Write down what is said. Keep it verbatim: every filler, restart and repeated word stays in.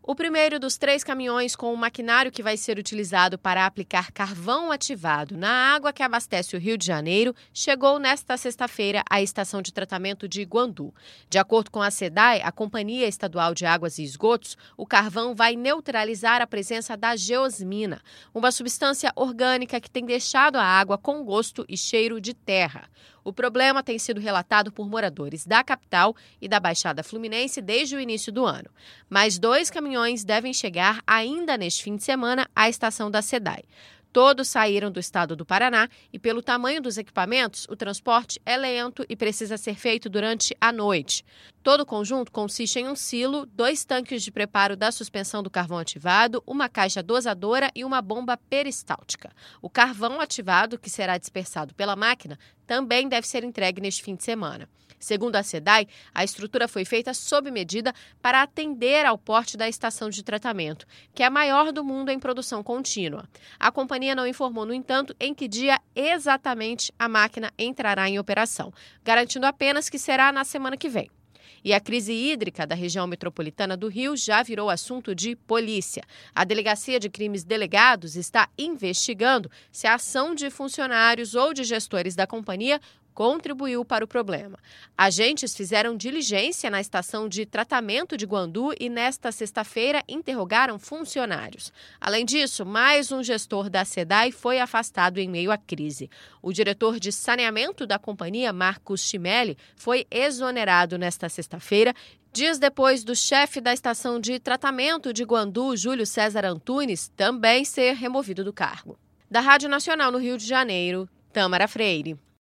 O primeiro dos três caminhões com o maquinário que vai ser utilizado para aplicar carvão ativado na água que abastece o Rio de Janeiro chegou nesta sexta-feira à estação de tratamento de Guandu. De acordo com a SEDAI, a Companhia Estadual de Águas e Esgotos, o carvão vai neutralizar a presença da geosmina, uma substância orgânica que tem deixado a água com gosto e cheiro de terra. O problema tem sido relatado por moradores da capital e da Baixada Fluminense desde o início do ano. Mais dois caminhões devem chegar ainda neste fim de semana à estação da SEDAI. Todos saíram do estado do Paraná e, pelo tamanho dos equipamentos, o transporte é lento e precisa ser feito durante a noite. Todo o conjunto consiste em um silo, dois tanques de preparo da suspensão do carvão ativado, uma caixa dosadora e uma bomba peristáltica. O carvão ativado, que será dispersado pela máquina, também deve ser entregue neste fim de semana. Segundo a SEDAI, a estrutura foi feita sob medida para atender ao porte da estação de tratamento, que é a maior do mundo em produção contínua. A companhia não informou, no entanto, em que dia exatamente a máquina entrará em operação, garantindo apenas que será na semana que vem. E a crise hídrica da região metropolitana do Rio já virou assunto de polícia. A Delegacia de Crimes Delegados está investigando se a ação de funcionários ou de gestores da companhia contribuiu para o problema. Agentes fizeram diligência na estação de tratamento de Guandu e, nesta sexta-feira, interrogaram funcionários. Além disso, mais um gestor da SEDAI foi afastado em meio à crise. O diretor de saneamento da companhia, Marcos Chimelli, foi exonerado nesta sexta-feira, dias depois do chefe da estação de tratamento de Guandu, Júlio César Antunes, também ser removido do cargo. Da Rádio Nacional no Rio de Janeiro, Tâmara Freire.